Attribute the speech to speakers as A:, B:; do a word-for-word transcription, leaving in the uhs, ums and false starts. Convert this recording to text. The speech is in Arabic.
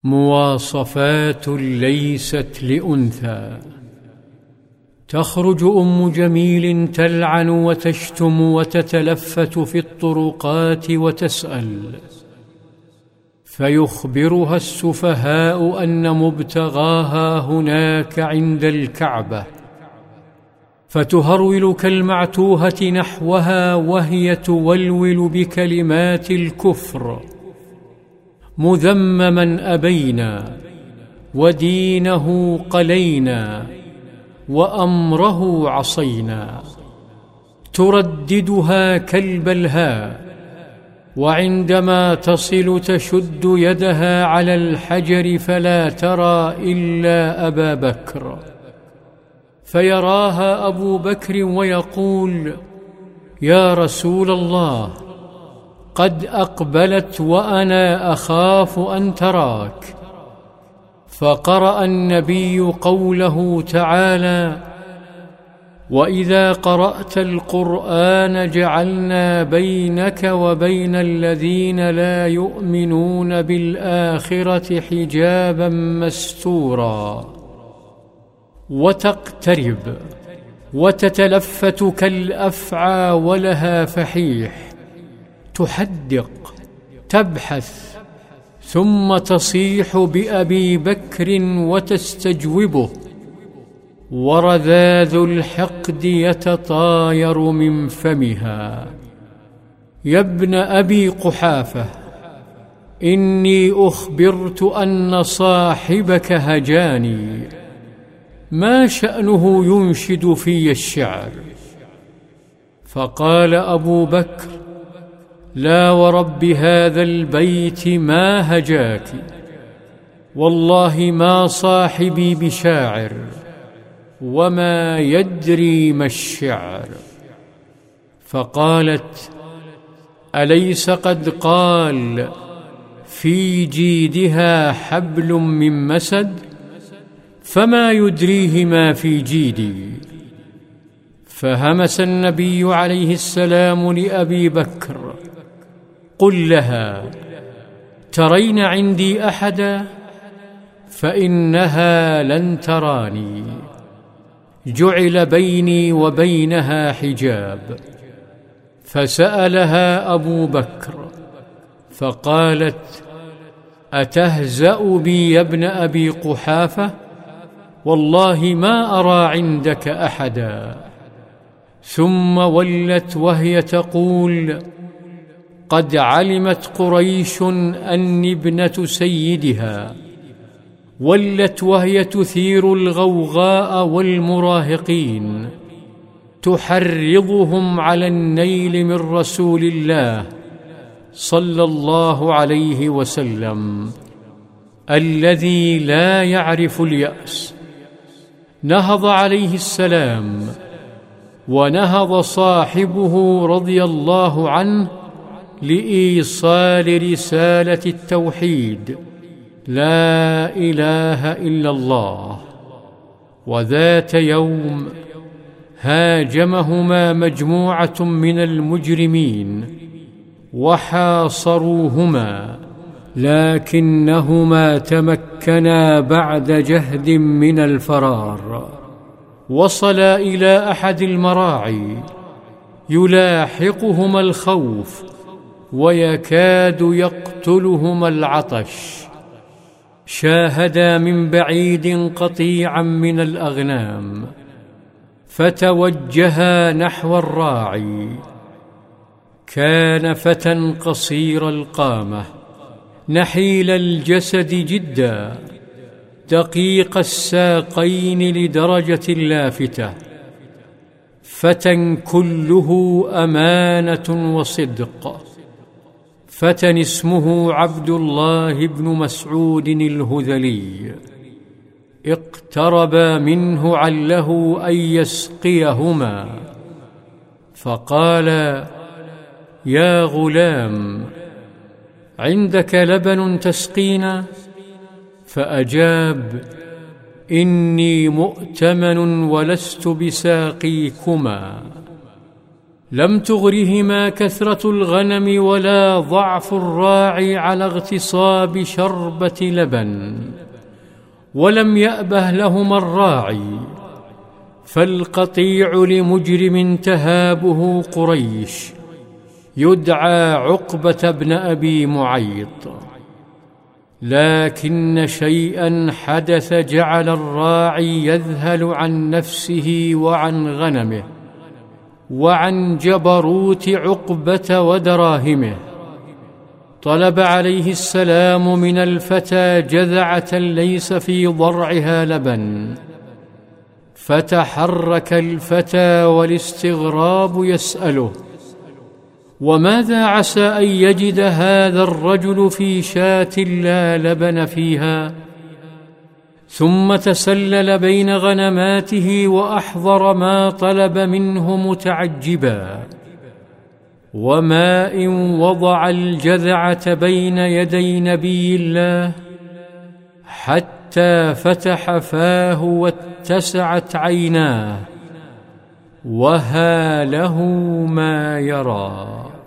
A: مواصفات ليست لأنثى. تخرج أم جميل تلعن وتشتم وتتلفت في الطرقات وتسأل، فيخبرها السفهاء أن مبتغاها هناك عند الكعبة، فتهرول كالمعتوهة نحوها وهي تولول بكلمات الكفر، مذمما أبينا ودينه قلينا وأمره عصينا، ترددها كالبلهاء، وعندما تصل تشد يدها على الحجر فلا ترى إلا أبا بكر، فيراها أبو بكر ويقول: يا رسول الله، قد أقبلت وأنا أخاف أن تراك. فقرأ النبي قوله تعالى: وإذا قرأت القرآن جعلنا بينك وبين الذين لا يؤمنون بالآخرة حجابا مستورا. وتقترب وتتلفت كالأفعى ولها فحيح، تحدق تبحث، ثم تصيح بأبي بكر وتستجوبه، ورذاذ الحقد يتطاير من فمها: يا ابن أبي قحافة، إني أخبرت أن صاحبك هجاني، ما شأنه ينشد في الشعر؟ فقال أبو بكر: لا ورب هذا البيت ما هجاك، والله ما صاحبي بشاعر، وما يدري ما الشعر. فقالت: أليس قد قال في جيدها حبل من مسد؟ فما يدريه ما في جيدي. فهمس النبي عليه السلام لأبي بكر: قل لها: ترين عندي أحدا؟ فإنها لن تراني، جعل بيني وبينها حجاب. فسألها أبو بكر فقالت: أتهزأ بي يا ابن أبي قحافة؟ والله ما أرى عندك أحدا. ثم ولت وهي تقول: قد علمت قريش أني ابنة سيدها. ولت وهي تثير الغوغاء والمراهقين، تحرضهم على النيل من رسول الله صلى الله عليه وسلم الذي لا يعرف اليأس. نهض عليه السلام ونهض صاحبه رضي الله عنه لإيصال رسالة التوحيد: لا إله إلا الله. وذات يوم هاجمهما مجموعة من المجرمين وحاصروهما، لكنهما تمكنا بعد جهد من الفرار. وصلا إلى أحد المراعي، يلاحقهما الخوف ويكاد يقتلهما العطش. شاهدا من بعيد قطيعا من الأغنام، فتوجها نحو الراعي. كان فتى قصير القامة، نحيل الجسد جدا، دقيق الساقين لدرجة لافتة، فتى كله أمانة وصدق. فتى اسمه عبد الله بن مسعود الهذلي. اقتربا منه عله أن يسقيهما، فقال: يا غلام، عندك لبن تسقينا؟ فأجاب: إني مؤتمن ولست بساقيكما. لم تغرهما كثرة الغنم ولا ضعف الراعي على اغتصاب شربة لبن، ولم يأبه لهما الراعي، فالقطيع لمجرم تهابه قريش يدعى عقبة بن أبي معيط. لكن شيئا حدث جعل الراعي يذهل عن نفسه وعن غنمه وعن جبروت عقبة ودراهمه. طلب عليه السلام من الفتى جذعة ليس في ضرعها لبن، فتحرك الفتى والاستغراب يسأله: وماذا عسى أن يجد هذا الرجل في شاة لا لبن فيها؟ ثم تسلل بين غنماته وأحضر ما طلب منه متعجبا، وما إن وضع الجذعة بين يدي نبي الله حتى فتح فاه واتسعت عيناه، وها له ما يرى.